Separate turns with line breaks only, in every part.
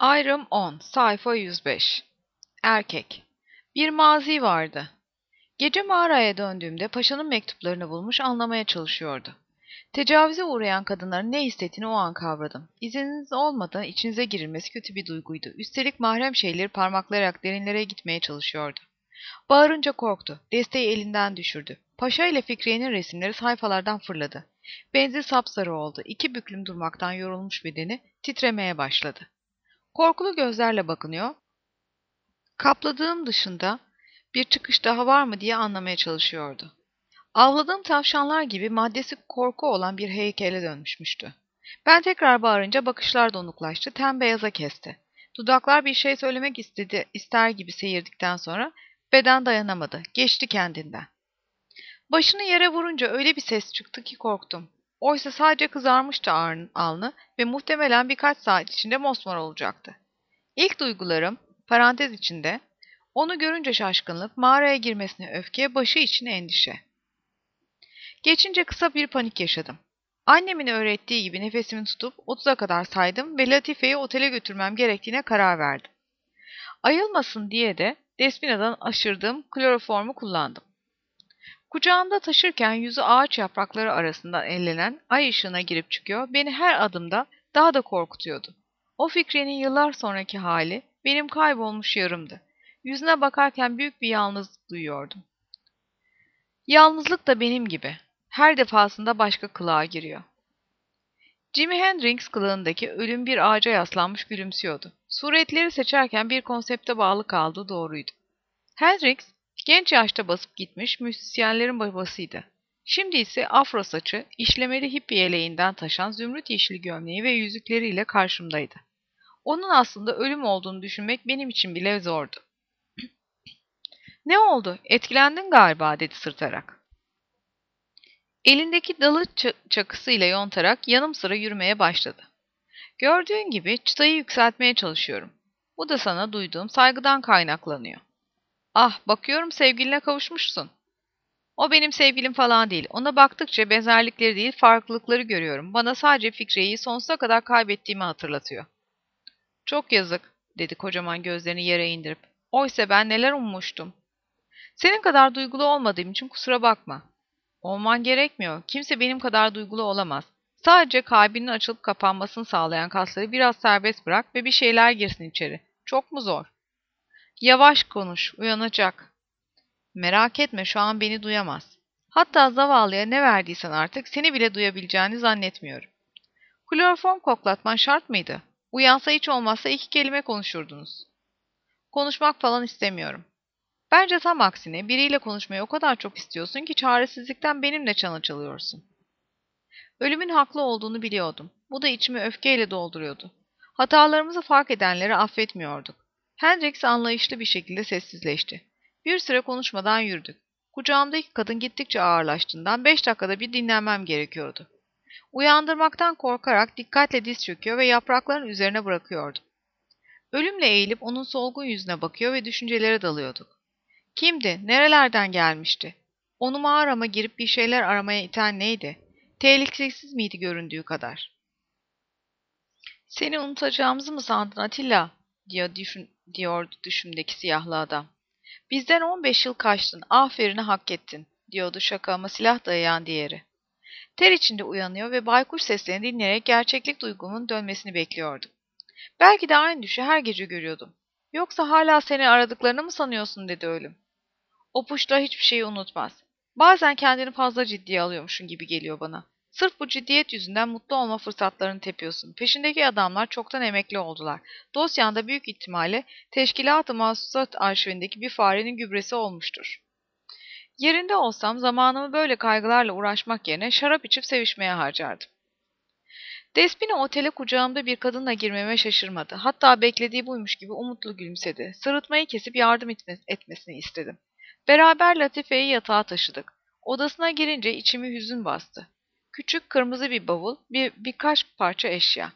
Ayrım 10, sayfa 105. Erkek. Bir mazi vardı. Gece mağaraya döndüğümde paşanın mektuplarını bulmuş anlamaya çalışıyordu. Tecavüze uğrayan kadınların ne hissettiğini o an kavradım. İzniniz olmadan içinize girilmesi kötü bir duyguydu. Üstelik mahrem şeyleri parmaklayarak derinlere gitmeye çalışıyordu. Bağırınca korktu. Desteği elinden düşürdü. Paşa ile Fikriye'nin resimleri sayfalardan fırladı. Benzi sapsarı oldu. İki büklüm durmaktan yorulmuş bedeni titremeye başladı. Korkulu gözlerle bakınıyor, kapladığım dışında bir çıkış daha var mı diye anlamaya çalışıyordu. Avladığım tavşanlar gibi maddesi korku olan bir heykele dönmüşmüştü. Ben tekrar bağırınca bakışlar donuklaştı, ten beyaza kesti. Dudaklar bir şey söylemek ister gibi seyirdik sonra beden dayanamadı, geçti kendinden. Başını yere vurunca öyle bir ses çıktı ki korktum. Oysa sadece kızarmıştı alnı ve muhtemelen birkaç saat içinde mosmor olacaktı. İlk duygularım, parantez içinde, onu görünce şaşkınlık, mağaraya girmesine öfke, başı için endişe. Geçince kısa bir panik yaşadım. Annemin öğrettiği gibi nefesimi tutup 30'a kadar saydım ve Latife'yi otele götürmem gerektiğine karar verdim. Ayılmasın diye de Despina'dan aşırdığım kloroformu kullandım. Kucağımda taşırken yüzü ağaç yaprakları arasından ellenen ay ışığına girip çıkıyor, beni her adımda daha da korkutuyordu. O Fikri'nin yıllar sonraki hali benim kaybolmuş yarımdı. Yüzüne bakarken büyük bir yalnızlık duyuyordum. Yalnızlık da benim gibi. Her defasında başka kılığa giriyor. Jimi Hendrix kılığındaki ölüm bir ağaca yaslanmış gülümsüyordu. Suretleri seçerken bir konsepte bağlı kaldığı doğruydu. Hendrix, genç yaşta basıp gitmiş müzisyenlerin babasıydı. Şimdi ise afro saçı, işlemeli hippi yeleğinden taşan zümrüt yeşili gömleği ve yüzükleriyle karşımdaydı. Onun aslında ölüm olduğunu düşünmek benim için bile zordu. "Ne oldu? Etkilendin galiba," dedi sırtarak. Elindeki dalı çakısıyla yontarak yanım sıra yürümeye başladı. "Gördüğün gibi çıtayı yükseltmeye çalışıyorum. Bu da sana duyduğum saygıdan kaynaklanıyor. Ah, bakıyorum sevgiline kavuşmuşsun." "O benim sevgilim falan değil. Ona baktıkça benzerlikleri değil farklılıkları görüyorum. Bana sadece Fikriye'yi sonsuza kadar kaybettiğimi hatırlatıyor." "Çok yazık," dedi kocaman gözlerini yere indirip. "Oysa ben neler ummuştum." "Senin kadar duygulu olmadığım için kusura bakma." "Olman gerekmiyor. Kimse benim kadar duygulu olamaz. Sadece kalbinin açılıp kapanmasını sağlayan kasları biraz serbest bırak ve bir şeyler girsin içeri. Çok mu zor?" "Yavaş konuş, uyanacak." "Merak etme, şu an beni duyamaz. Hatta zavallıya ne verdiysen artık seni bile duyabileceğini zannetmiyorum." "Kloroform koklatman şart mıydı? Uyansa hiç olmazsa iki kelime konuşurdunuz." "Konuşmak falan istemiyorum." "Bence tam aksine biriyle konuşmayı o kadar çok istiyorsun ki çaresizlikten benimle çana çalıyorsun." Ölümün haklı olduğunu biliyordum. Bu da içimi öfkeyle dolduruyordu. Hatalarımızı fark edenleri affetmiyorduk. Hendrix anlayışlı bir şekilde sessizleşti. Bir süre konuşmadan yürüdük. Kucağımdaki kadın gittikçe ağırlaştığından 5 dakikada bir dinlenmem gerekiyordu. Uyandırmaktan korkarak dikkatle diz çöküyor ve yaprakların üzerine bırakıyordum. Ölümle eğilip onun solgun yüzüne bakıyor ve düşüncelere dalıyorduk. Kimdi? Nerelerden gelmişti? Onu mağarama girip bir şeyler aramaya iten neydi? Tehlikesiz miydi göründüğü kadar? "Seni unutacağımızı mı sandın Atilla?" diyordu düşümdeki siyahlı adam. "Bizden 15 yıl kaçtın, aferini hak ettin," diyordu şakama silah dayayan diğeri. Ter içinde uyanıyor ve baykuş seslerini dinleyerek gerçeklik duygumun dönmesini bekliyordum. Belki de aynı düşü her gece görüyordum. "Yoksa hala seni aradıklarını mı sanıyorsun?" dedi ölüm. "O puşta hiçbir şeyi unutmaz. Bazen kendini fazla ciddiye alıyormuşsun gibi geliyor bana. Sırf bu ciddiyet yüzünden mutlu olma fırsatlarını tepiyorsun. Peşindeki adamlar çoktan emekli oldular. Dosyanda büyük ihtimalle Teşkilat-ı Mahsusat arşivindeki bir farenin gübresi olmuştur. Yerinde olsam zamanımı böyle kaygılarla uğraşmak yerine şarap içip sevişmeye harcardım." Despina otele kucağımda bir kadınla girmeme şaşırmadı. Hatta beklediği buymuş gibi umutlu gülümsedi. Sırıtmayı kesip yardım etmesini istedim. Beraber Latife'yi yatağa taşıdık. Odasına girince içimi hüzün bastı. Küçük kırmızı bir bavul, birkaç parça eşya.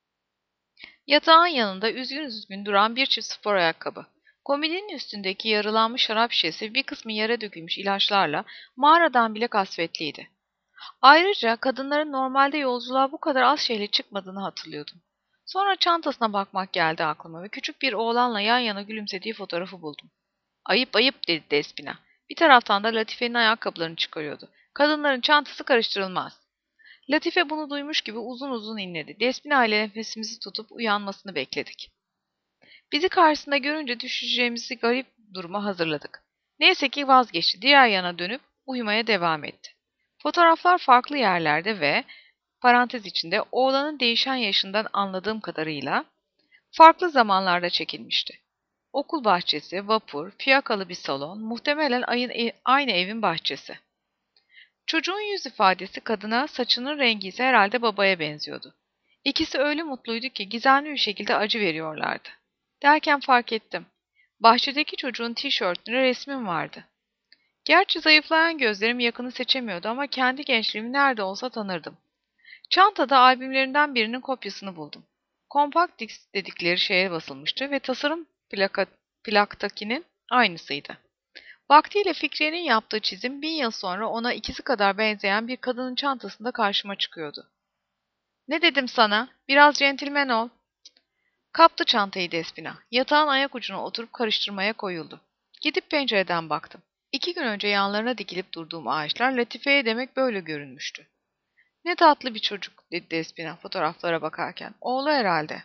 Yatağın yanında üzgün üzgün duran bir çift spor ayakkabı. Komodinin üstündeki yarılanmış şarap şişesi, bir kısmı yere dökülmüş ilaçlarla mağaradan bile kasvetliydi. Ayrıca kadınların normalde yolculuğa bu kadar az şeyle çıkmadığını hatırlıyordum. Sonra çantasına bakmak geldi aklıma ve küçük bir oğlanla yan yana gülümsediği fotoğrafı buldum. Ayıp ayıp dedi Despina. Bir taraftan da Latife'nin ayakkabılarını çıkarıyordu. Kadınların çantası karıştırılmaz. Latife bunu duymuş gibi uzun uzun inledi. Despina ile nefesimizi tutup uyanmasını bekledik. Bizi karşısında görünce düşeceğimizi garip duruma hazırladık. Neyse ki vazgeçti. Diğer yana dönüp uyumaya devam etti. Fotoğraflar farklı yerlerde ve parantez içinde oğlanın değişen yaşından anladığım kadarıyla farklı zamanlarda çekilmişti. Okul bahçesi, vapur, fiyakalı bir salon, muhtemelen aynı evin bahçesi. Çocuğun yüz ifadesi kadına, saçının rengi ise herhalde babaya benziyordu. İkisi öyle mutluydu ki gizemli bir şekilde acı veriyorlardı. Derken fark ettim. Bahçedeki çocuğun tişörtünde resmim vardı. Gerçi zayıflayan gözlerim yakını seçemiyordu ama kendi gençliğimi nerede olsa tanırdım. Çantada albümlerinden birinin kopyasını buldum. Compact disc dedikleri şeye basılmıştı ve tasarım plaktakinin aynısıydı. Vaktiyle Fikriye'nin yaptığı çizim 1000 yıl sonra ona ikisi kadar benzeyen bir kadının çantasında karşıma çıkıyordu. Ne dedim sana? Biraz centilmen ol. Kaptı çantayı Despina. Yatağın ayak ucuna oturup karıştırmaya koyuldu. Gidip pencereden baktım. 2 gün önce yanlarına dikilip durduğum ağaçlar Latife'ye demek böyle görünmüştü. Ne tatlı bir çocuk dedi Despina fotoğraflara bakarken. Oğlu herhalde.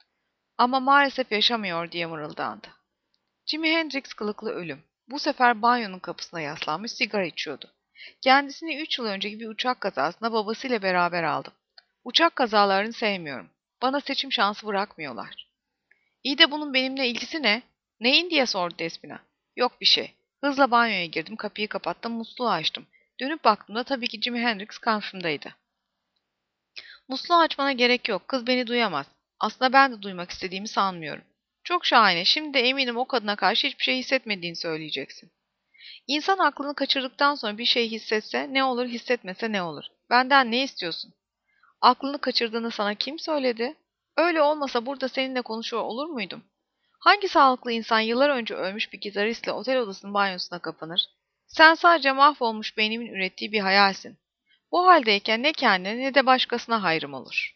Ama maalesef yaşamıyor diye mırıldandı. Jimi Hendrix kılıklı ölüm. Bu sefer banyonun kapısına yaslanmış sigara içiyordu. Kendisini 3 yıl önceki bir uçak kazasında babasıyla beraber aldım. Uçak kazalarını sevmiyorum. Bana seçim şansı bırakmıyorlar. İyi de bunun benimle ilgisi ne? Neyin diye sordu Despina. Yok bir şey. Hızla banyoya girdim, kapıyı kapattım, musluğu açtım. Dönüp baktığımda tabii ki Jimi Hendrix karşımdaydı. Musluğu açmana gerek yok, kız beni duyamaz. Aslında ben de duymak istediğimi sanmıyorum. Çok şahane, şimdi de eminim o kadına karşı hiçbir şey hissetmediğini söyleyeceksin. İnsan aklını kaçırdıktan sonra bir şey hissetse ne olur, hissetmese ne olur? Benden ne istiyorsun? Aklını kaçırdığını sana kim söyledi? Öyle olmasa burada seninle konuşuyor olur muydum? Hangi sağlıklı insan yıllar önce ölmüş bir gitaristle otel odasının banyosuna kapanır? Sen sadece mahvolmuş beynimin ürettiği bir hayalsin. Bu haldeyken ne kendine ne de başkasına hayrım olur.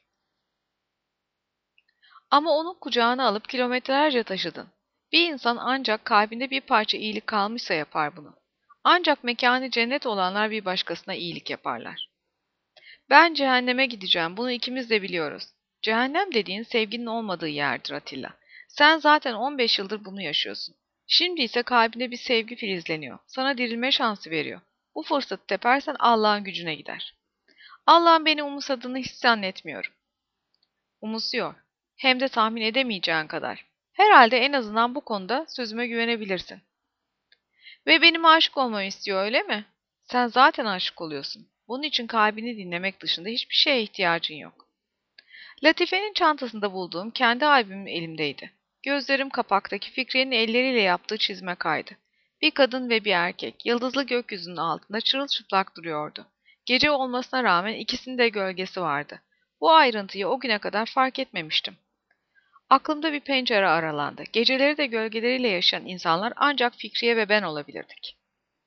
Ama onun kucağına alıp kilometrelerce taşıdın. Bir insan ancak kalbinde bir parça iyilik kalmışsa yapar bunu. Ancak mekanı cennet olanlar bir başkasına iyilik yaparlar. Ben cehenneme gideceğim, bunu ikimiz de biliyoruz. Cehennem dediğin sevginin olmadığı yerdir Atilla. Sen zaten 15 yıldır bunu yaşıyorsun. Şimdi ise kalbinde bir sevgi filizleniyor. Sana dirilme şansı veriyor. Bu fırsatı tepersen Allah'ın gücüne gider. Allah'ın beni umursadığını hiç zannetmiyorum. Umursuyor. Hem de tahmin edemeyeceğin kadar. Herhalde en azından bu konuda sözüme güvenebilirsin. Ve benim aşık olmamı istiyor öyle mi? Sen zaten aşık oluyorsun. Bunun için kalbini dinlemek dışında hiçbir şeye ihtiyacın yok. Latife'nin çantasında bulduğum kendi albümüm elimdeydi. Gözlerim kapaktaki Fikriye'nin elleriyle yaptığı çizime kaydı. Bir kadın ve bir erkek, yıldızlı gökyüzünün altında çırılçıplak duruyordu. Gece olmasına rağmen ikisinin de gölgesi vardı. Bu ayrıntıyı o güne kadar fark etmemiştim. Aklımda bir pencere aralandı. Geceleri de gölgeleriyle yaşayan insanlar ancak Fikriye ve ben olabilirdik.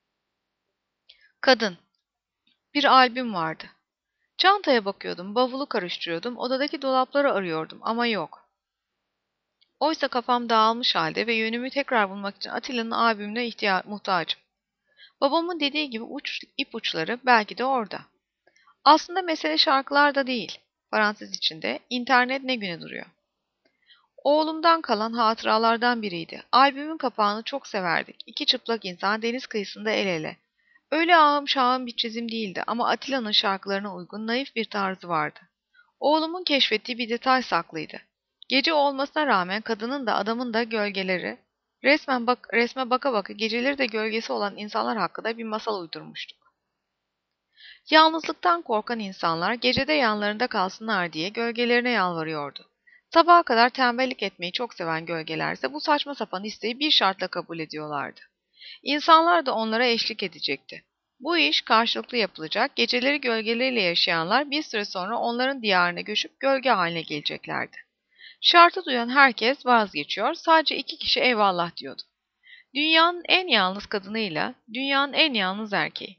Kadın. Bir albüm vardı. Çantaya bakıyordum, bavulu karıştırıyordum, odadaki dolapları arıyordum ama yok. Oysa kafam dağılmış halde ve yönümü tekrar bulmak için Atilla'nın albümüne muhtacım. Babamın dediği gibi ipuçları belki de orada. Aslında mesele şarkılarda değil. Parantez içinde internet ne güne duruyor. Oğlumdan kalan hatıralardan biriydi. Albümün kapağını çok severdik. İki çıplak insan deniz kıyısında el ele. Öyle ağım şağım bir çizim değildi ama Atilla'nın şarkılarına uygun naif bir tarzı vardı. Oğlumun keşfettiği bir detay saklıydı. Gece olmasına rağmen kadının da adamın da gölgeleri, resme baka baka geceleri de gölgesi olan insanlar hakkında bir masal uydurmuştuk. Yalnızlıktan korkan insanlar gecede yanlarında kalsınlar diye gölgelerine yalvarıyordu. Sabaha kadar tembellik etmeyi çok seven gölgelerse bu saçma sapan isteği bir şartla kabul ediyorlardı. İnsanlar da onlara eşlik edecekti. Bu iş karşılıklı yapılacak, geceleri gölgeleriyle yaşayanlar bir süre sonra onların diyarına göçüp gölge haline geleceklerdi. Şartı duyan herkes vazgeçiyor, sadece 2 kişi eyvallah diyordu. Dünyanın en yalnız kadınıyla dünyanın en yalnız erkeği.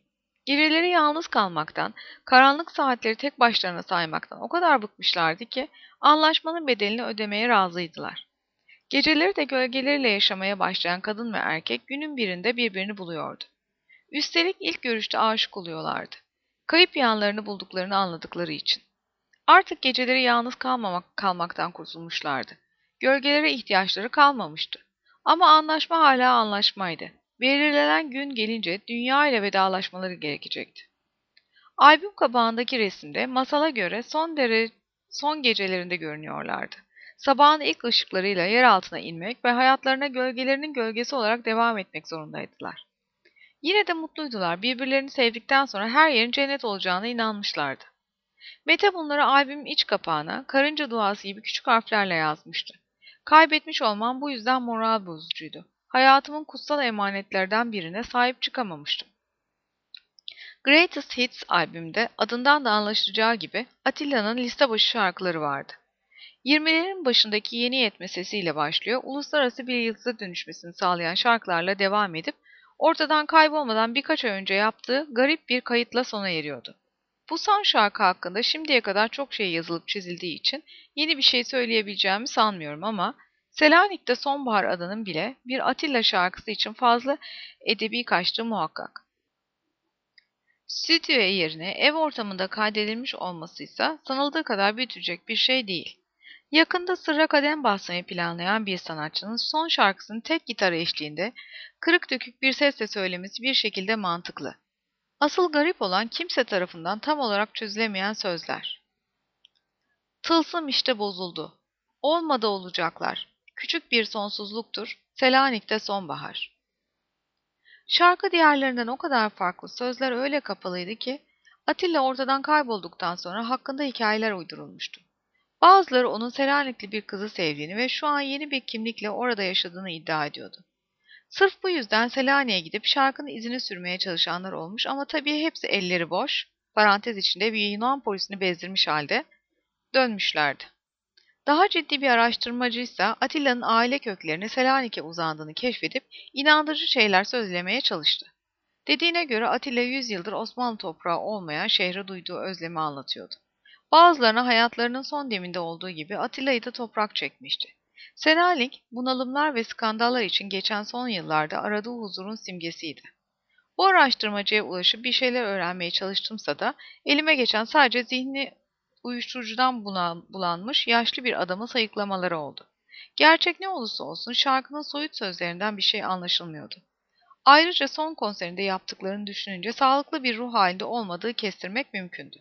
Geceleri yalnız kalmaktan, karanlık saatleri tek başlarına saymaktan o kadar bıkmışlardı ki anlaşmanın bedelini ödemeye razıydılar. Geceleri de gölgeleriyle yaşamaya başlayan kadın ve erkek günün birinde birbirini buluyordu. Üstelik ilk görüşte aşık oluyorlardı. Kayıp yanlarını bulduklarını anladıkları için. Artık geceleri yalnız kalmaktan kurtulmuşlardı. Gölgelere ihtiyaçları kalmamıştı. Ama anlaşma hala anlaşmaydı. Belirlenen gün gelince dünya ile vedalaşmaları gerekecekti. Albüm kapağındaki resimde masala göre son gecelerinde görünüyorlardı. Sabahın ilk ışıklarıyla yer altına inmek ve hayatlarına gölgelerinin gölgesi olarak devam etmek zorundaydılar. Yine de mutluydular. Birbirlerini sevdikten sonra her yerin cennet olacağına inanmışlardı. Mete bunları albümün iç kapağına, karınca duası gibi küçük harflerle yazmıştı. Kaybetmiş olmam bu yüzden moral bozucuydu. Hayatımın kutsal emanetlerden birine sahip çıkamamıştım. Greatest Hits albümde adından da anlaşılacağı gibi Atilla'nın liste başı şarkıları vardı. 20'lerin başındaki yeni yetme sesiyle başlıyor, uluslararası bir yıldıza dönüşmesini sağlayan şarkılarla devam edip ortadan kaybolmadan birkaç ay önce yaptığı garip bir kayıtla sona eriyordu. Bu son şarkı hakkında şimdiye kadar çok şey yazılıp çizildiği için yeni bir şey söyleyebileceğimi sanmıyorum ama Selanik'te Sonbahar adının bile bir Atilla şarkısı için fazla edebi kaçtığı muhakkak. Stüdyo yerine ev ortamında kaydedilmiş olmasıysa sanıldığı kadar büyütecek bir şey değil. Yakında sırra kadem basmayı planlayan bir sanatçının son şarkısını tek gitar eşliğinde kırık dökük bir sesle söylemesi bir şekilde mantıklı. Asıl garip olan kimse tarafından tam olarak çözülemeyen sözler. Tılsım işte bozuldu. Olmadı olacaklar. Küçük bir sonsuzluktur. Selanik'te sonbahar. Şarkı diğerlerinden o kadar farklı, sözler öyle kapalıydı ki Atilla ortadan kaybolduktan sonra hakkında hikayeler uydurulmuştu. Bazıları onun Selanikli bir kızı sevdiğini ve şu an yeni bir kimlikle orada yaşadığını iddia ediyordu. Sırf bu yüzden Selanik'e gidip şarkının izini sürmeye çalışanlar olmuş ama tabii hepsi elleri boş, parantez içinde bir Yunan polisini bezdirmiş halde dönmüşlerdi. Daha ciddi bir araştırmacıysa Atilla'nın aile köklerine Selanik'e uzandığını keşfedip inandırıcı şeyler söylemeye çalıştı. Dediğine göre Atilla 100 yıldır Osmanlı toprağı olmayan şehre duyduğu özlemi anlatıyordu. Bazılarına hayatlarının son deminde olduğu gibi Atilla'yı da toprak çekmişti. Selanik, bunalımlar ve skandallar için geçen son yıllarda aradığı huzurun simgesiydi. Bu araştırmacıya ulaşıp bir şeyler öğrenmeye çalıştımsa da elime geçen sadece zihni uyuşturucudan bulanmış yaşlı bir adamın sayıklamaları oldu. Gerçek ne olursa olsun şarkının soyut sözlerinden bir şey anlaşılmıyordu. Ayrıca son konserinde yaptıklarını düşününce sağlıklı bir ruh halinde olmadığı kestirmek mümkündü.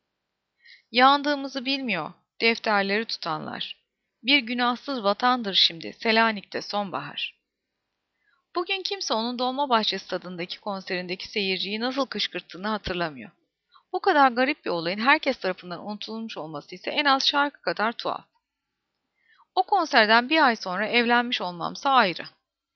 Yandığımızı bilmiyor, defterleri tutanlar. Bir günahsız vatandır şimdi, Selanik'te sonbahar. Bugün kimse onun Dolmabahçe stadındaki konserindeki seyirciyi nasıl kışkırttığını hatırlamıyor. Bu kadar garip bir olayın herkes tarafından unutulmuş olması ise en az şarkı kadar tuhaf. O konserden bir ay sonra evlenmiş olmamsa ayrı.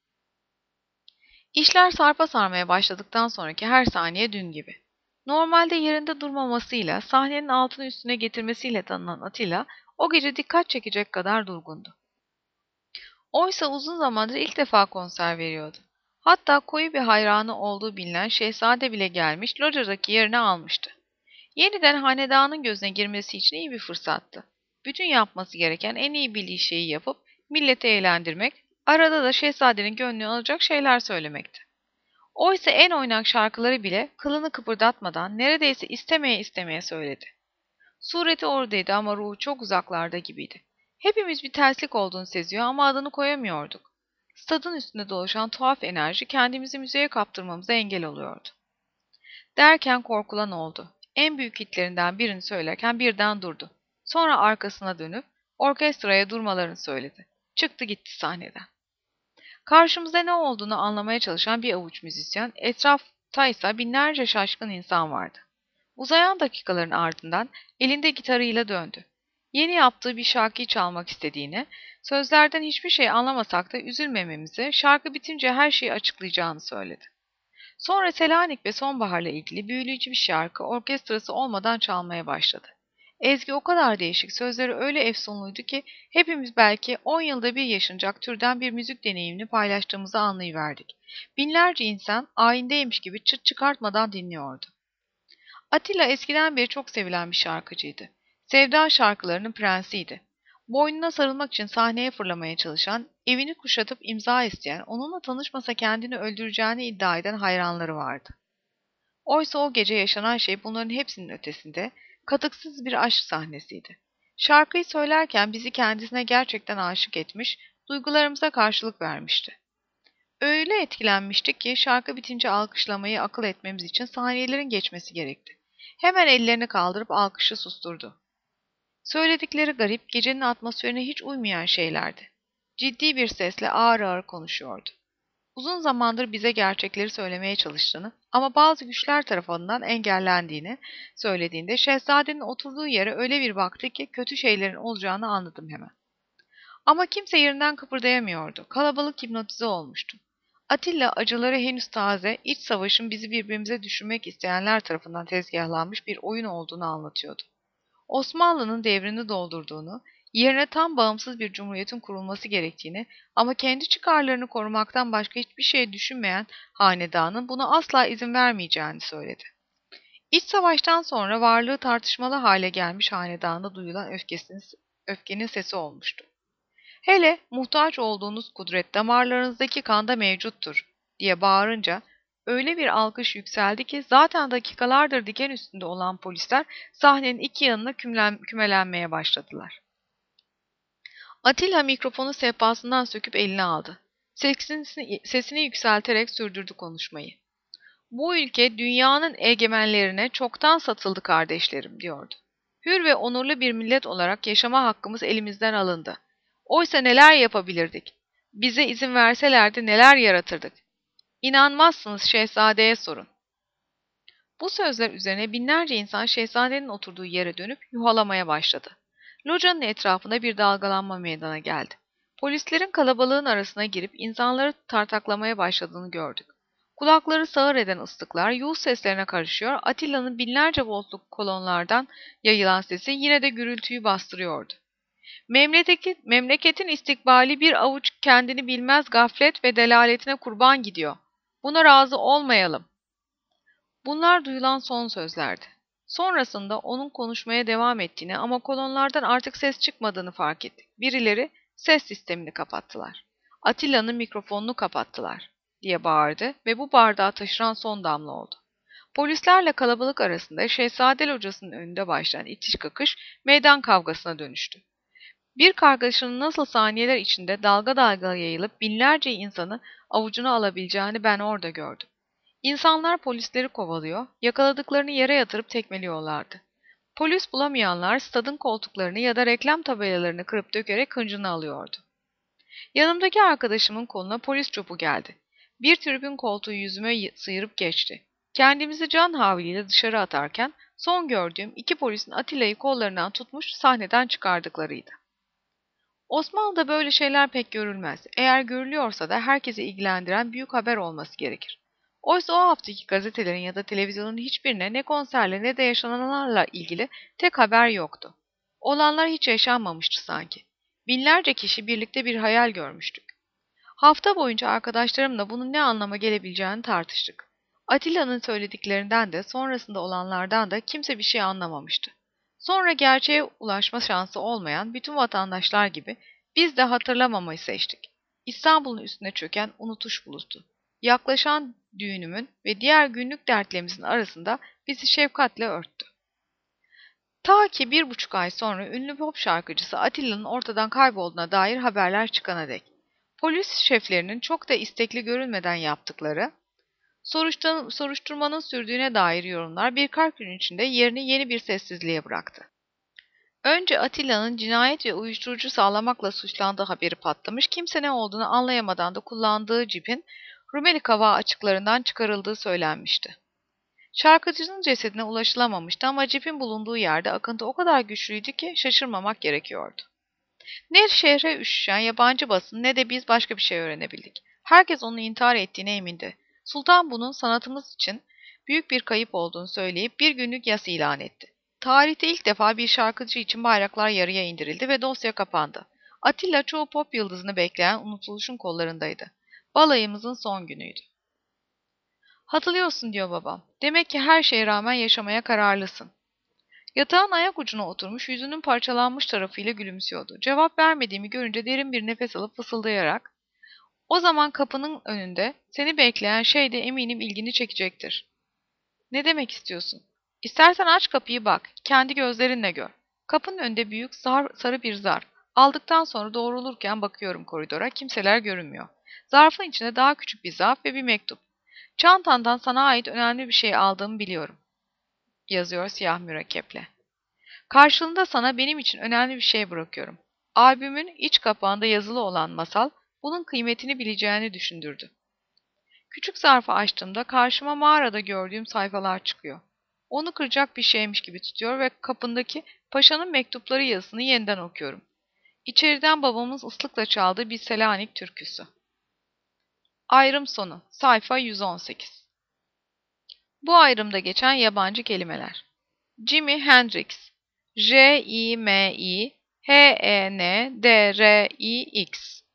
İşler sarpa sarmaya başladıktan sonraki her saniye dün gibi. Normalde yerinde durmamasıyla, sahnenin altını üstüne getirmesiyle tanınan Atilla, o gece dikkat çekecek kadar durgundu. Oysa uzun zamandır ilk defa konser veriyordu. Hatta koyu bir hayranı olduğu bilinen Şehzade bile gelmiş, locadaki yerini almıştı. Yeniden hanedanın gözüne girmesi için iyi bir fırsattı. Bütün yapması gereken en iyi bildiği şeyi yapıp milleti eğlendirmek, arada da Şehzadenin gönlünü alacak şeyler söylemekti. Oysa en oynak şarkıları bile kılını kıpırdatmadan neredeyse istemeye istemeye söyledi. Sureti oradaydı ama ruhu çok uzaklarda gibiydi. Hepimiz bir terslik olduğunu seziyor ama adını koyamıyorduk. Stadın üstünde dolaşan tuhaf enerji kendimizi müzeye kaptırmamıza engel oluyordu. Derken korkulan oldu. En büyük hitlerinden birini söylerken birden durdu. Sonra arkasına dönüp orkestraya durmalarını söyledi. Çıktı gitti sahneden. Karşımızda ne olduğunu anlamaya çalışan bir avuç müzisyen, etraftaysa binlerce şaşkın insan vardı. Uzayan dakikaların ardından elinde gitarıyla döndü. Yeni yaptığı bir şarkıyı çalmak istediğini, sözlerden hiçbir şey anlamasak da üzülmememizi, şarkı bitince her şeyi açıklayacağını söyledi. Sonra Selanik ve Sonbahar'la ilgili büyüleyici bir şarkı orkestrası olmadan çalmaya başladı. Ezgi o kadar değişik, sözleri öyle efsunluydu ki hepimiz belki 10 yılda bir yaşanacak türden bir müzik deneyimini paylaştığımızı anlayıverdik. Binlerce insan ayindeymiş gibi çıt çıkartmadan dinliyordu. Atilla eskiden beri çok sevilen bir şarkıcıydı. Sevda şarkılarının prensiydi. Boynuna sarılmak için sahneye fırlamaya çalışan, evini kuşatıp imza isteyen, onunla tanışmasa kendini öldüreceğini iddia eden hayranları vardı. Oysa o gece yaşanan şey bunların hepsinin ötesinde, katıksız bir aşk sahnesiydi. Şarkıyı söylerken bizi kendisine gerçekten aşık etmiş, duygularımıza karşılık vermişti. Öyle etkilenmiştik ki şarkı bitince alkışlamayı akıl etmemiz için saniyelerin geçmesi gerekti. Hemen ellerini kaldırıp alkışı susturdu. Söyledikleri garip, gecenin atmosferine hiç uymayan şeylerdi. Ciddi bir sesle ağır ağır konuşuyordu. Uzun zamandır bize gerçekleri söylemeye çalıştığını ama bazı güçler tarafından engellendiğini söylediğinde şehzadenin oturduğu yere öyle bir baktı ki kötü şeylerin olacağını anladım hemen. Ama kimse yerinden kıpırdayamıyordu. Kalabalık hipnotize olmuştu. Atilla acıları henüz taze, iç savaşın bizi birbirimize düşürmek isteyenler tarafından tezgahlanmış bir oyun olduğunu anlatıyordu. Osmanlı'nın devrini doldurduğunu, yerine tam bağımsız bir cumhuriyetin kurulması gerektiğini ama kendi çıkarlarını korumaktan başka hiçbir şey düşünmeyen hanedanın buna asla izin vermeyeceğini söyledi. İç savaştan sonra varlığı tartışmalı hale gelmiş hanedanda duyulan öfkenin sesi olmuştu. Hele muhtaç olduğunuz kudret damarlarınızdaki kanda mevcuttur diye bağırınca öyle bir alkış yükseldi ki zaten dakikalardır diken üstünde olan polisler sahnenin iki yanına kümelenmeye başladılar. Atilla mikrofonu sehpasından söküp eline aldı. Sesini yükselterek sürdürdü konuşmayı. Bu ülke dünyanın egemenlerine çoktan satıldı kardeşlerim diyordu. Hür ve onurlu bir millet olarak yaşama hakkımız elimizden alındı. Oysa neler yapabilirdik? Bize izin verselerdi neler yaratırdık? İnanmazsınız şehzadeye sorun. Bu sözler üzerine binlerce insan şehzadenin oturduğu yere dönüp yuhalamaya başladı. Locanın etrafında bir dalgalanma meydana geldi. Polislerin kalabalığın arasına girip insanları tartaklamaya başladığını gördük. Kulakları sağır eden ıslıklar yuh seslerine karışıyor, Atilla'nın binlerce voltluk kolonlardan yayılan sesi yine de gürültüyü bastırıyordu. Memleketin istikbali bir avuç kendini bilmez gaflet ve delaletine kurban gidiyor. Buna razı olmayalım. Bunlar duyulan son sözlerdi. Sonrasında onun konuşmaya devam ettiğini ama kolonlardan artık ses çıkmadığını fark ettik. Birileri ses sistemini kapattılar. Atilla'nın mikrofonunu kapattılar diye bağırdı ve bu bardağı taşıran son damla oldu. Polislerle kalabalık arasında Şehzade Locası'nın önünde başlayan itiş kakış meydan kavgasına dönüştü. Bir kargaşanın nasıl saniyeler içinde dalga dalga yayılıp binlerce insanı avucuna alabileceğini ben orada gördüm. İnsanlar polisleri kovalıyor, yakaladıklarını yere yatırıp tekmeliyorlardı. Polis bulamayanlar stadın koltuklarını ya da reklam tabelalarını kırıp dökerek hıncını alıyordu. Yanımdaki arkadaşımın koluna polis çopu geldi. Bir tribün koltuğu yüzüme sıyırıp geçti. Kendimizi can havliyle dışarı atarken son gördüğüm iki polisin Atilla'yı kollarından tutmuş sahneden çıkardıklarıydı. Osmanlı'da böyle şeyler pek görülmez. Eğer görülüyorsa da herkesi ilgilendiren büyük haber olması gerekir. Oysa o haftaki gazetelerin ya da televizyonun hiçbirine ne konserle ne de yaşananlarla ilgili tek haber yoktu. Olanlar hiç yaşanmamıştı sanki. Binlerce kişi birlikte bir hayal görmüştük. Hafta boyunca arkadaşlarımla bunun ne anlama gelebileceğini tartıştık. Atilla'nın söylediklerinden de sonrasında olanlardan da kimse bir şey anlamamıştı. Sonra gerçeğe ulaşma şansı olmayan bütün vatandaşlar gibi biz de hatırlamamayı seçtik. İstanbul'un üstüne çöken unutuş bulutu. Yaklaşan düğünümün ve diğer günlük dertlerimizin arasında bizi şefkatle örttü. Ta ki 1,5 ay sonra ünlü pop şarkıcısı Atilla'nın ortadan kaybolduğuna dair haberler çıkana dek. Polis şeflerinin çok da istekli görünmeden yaptıkları, soruşturmanın sürdüğüne dair yorumlar birkaç gün içinde yerini yeni bir sessizliğe bıraktı. Önce Atilla'nın cinayet ve uyuşturucu sağlamakla suçlandığı haberi patlamış, kimse ne olduğunu anlayamadan da kullandığı cipin Rumeli Kavağı açıklarından çıkarıldığı söylenmişti. Şarkıcının cesedine ulaşılamamıştı ama cipin bulunduğu yerde akıntı o kadar güçlüydü ki şaşırmamak gerekiyordu. Ne şehre üşüşen yabancı basın ne de biz başka bir şey öğrenebildik. Herkes onun intihar ettiğine emindi. Sultan bunun sanatımız için büyük bir kayıp olduğunu söyleyip bir günlük yas ilan etti. Tarihte ilk defa bir şarkıcı için bayraklar yarıya indirildi ve dosya kapandı. Atilla çoğu pop yıldızını bekleyen unutuluşun kollarındaydı. Balayımızın son günüydü. Hatırlıyorsun diyor babam. Demek ki her şeye rağmen yaşamaya kararlısın. Yatağın ayak ucuna oturmuş, yüzünün parçalanmış tarafıyla gülümsüyordu. Cevap vermediğimi görünce derin bir nefes alıp fısıldayarak, "O zaman kapının önünde seni bekleyen şey de eminim ilgini çekecektir." "Ne demek istiyorsun?" "İstersen aç kapıyı bak, kendi gözlerinle gör." Kapının önünde büyük sarı bir zarf. Aldıktan sonra doğrulurken bakıyorum koridora, kimseler görünmüyor. Zarfın içinde daha küçük bir zarf ve bir mektup. "Çantandan sana ait önemli bir şey aldığımı biliyorum." yazıyor siyah mürekkeple. "Karşılığında sana benim için önemli bir şey bırakıyorum." Albümün iç kapağında yazılı olan masal, bunun kıymetini bileceğini düşündürdü. Küçük zarfı açtığımda karşıma mağarada gördüğüm sayfalar çıkıyor. Onu kıracak bir şeymiş gibi tutuyor ve kapındaki paşanın mektupları yazısını yeniden okuyorum. İçeriden babamın ıslıkla çaldığı bir Selanik türküsü. Ayrım sonu. Sayfa 118. Bu ayrımda geçen yabancı kelimeler: Jimi Hendrix, Jimi Hendrix,